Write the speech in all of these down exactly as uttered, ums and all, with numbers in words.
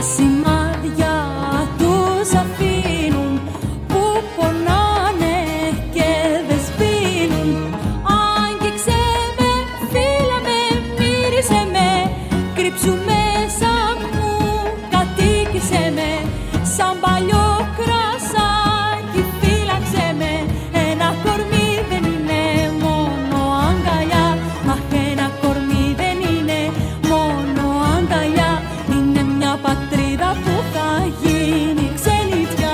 σημάδια τους αφήνουν που πονάνε και δεν σβήνουν. Άγγιξε με, φίλα με, μύρισε με, κρύψου μέσα μου, κατοίκησε με, σαν παλιό κρασάκι φύλαξε με. Ένα κορμί δεν είναι μόνο αγκαλιά, αχ, ένα κορμί δεν είναι μόνο αγκαλιά, είναι μια πατρίδα που θα γίνει ξενιτιά.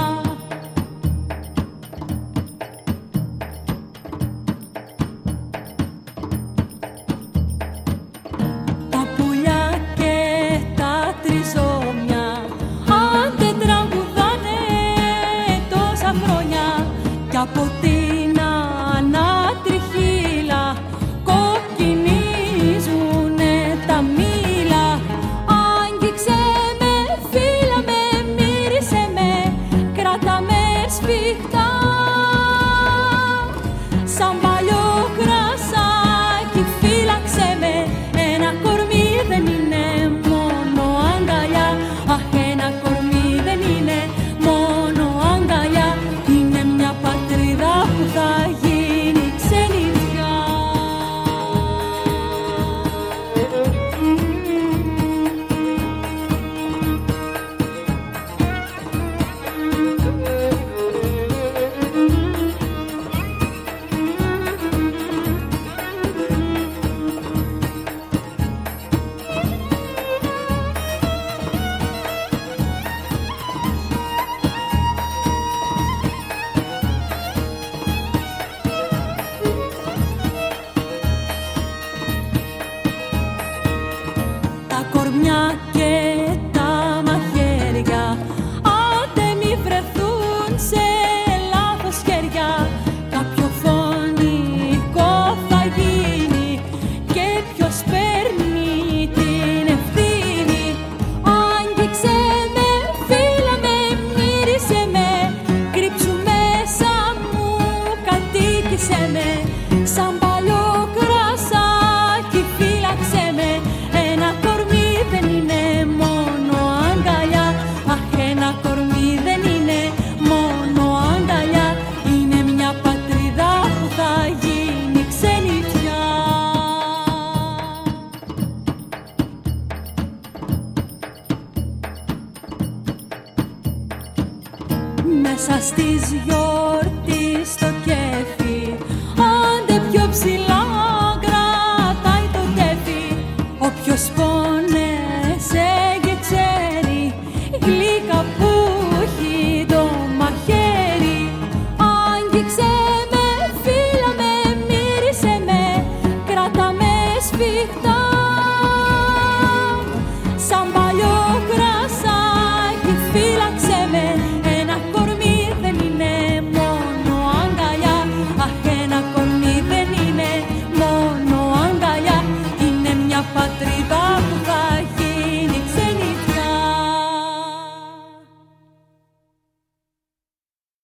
Τα πουλιά και τα τριζόμια αν δεν τραγουδάνε τόσα χρόνια, κι από την ανατριχύλα κοκκινίζουνε τα μήλα. Άγγιξε με, φίλα με, μύρισε με, κράτα με σφιχτά, σαν παλιό κρασάκι φύλαξε με. Ένα κορμί δεν είναι μόνο αγκαλιά, αχ, ένα κορμί δεν είναι μόνο αγκαλιά, είναι μια πατρίδα που θα γίνει ξενιτιά. Τα κορμιά και τα μαχαίρια άντε μη βρεθούν σε λάθος χέρια, κάποιο φωνικό θα γίνει και ποιος παίρνει την ευθύνη. Άγγιξε με, φίλα με, μύρισε με, κρύψου μέσα μου, κατοίκησε με, σαν παλιό κρασάκι φύλαξε με. Ένα κορμί δεν είναι μόνο αγκαλιά, αχ, ένα κορμί δεν είναι μόνο αγκαλιά, είναι μια πατρίδα που θα γίνει ξενιτιά. Μέσα στις γιορτής στο κέφι, άντε πιο ψηλά κρατάει το τέφι, όποιος πόνεσε και ξέρει γλυκά που έχει το μαχαίρι. Άγγιξε με, φίλα με, μύρισε με, κράτα με σφιχτά,